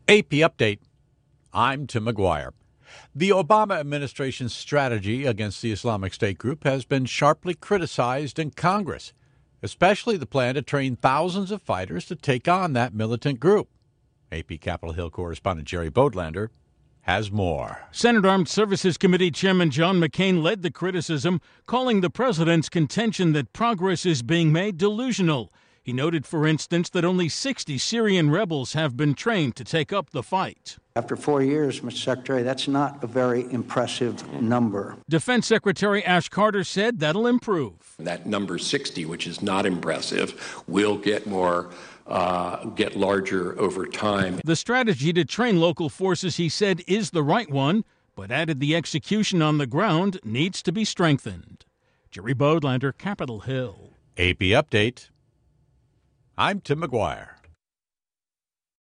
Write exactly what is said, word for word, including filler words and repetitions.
A P Update. I'm Tim McGuire. The Obama administration's strategy against the Islamic State group has been sharply criticized in Congress, especially the plan to train thousands of fighters to take on that militant group. A P Capitol Hill correspondent Jerry Bodlander has more. Senate Armed Services Committee Chairman John McCain led the criticism, calling the president's contention that progress is being made delusional. He noted, for instance, that only sixty Syrian rebels have been trained to take up the fight. After four years, Mister Secretary, that's not a very impressive number. Defense Secretary Ash Carter said that'll improve. That number sixty, which is not impressive, will get more, uh, get larger over time. The strategy to train local forces, he said, is the right one, but added the execution on the ground needs to be strengthened. Jerry Bodlander, Capitol Hill. A P Update. I'm Tim McGuire.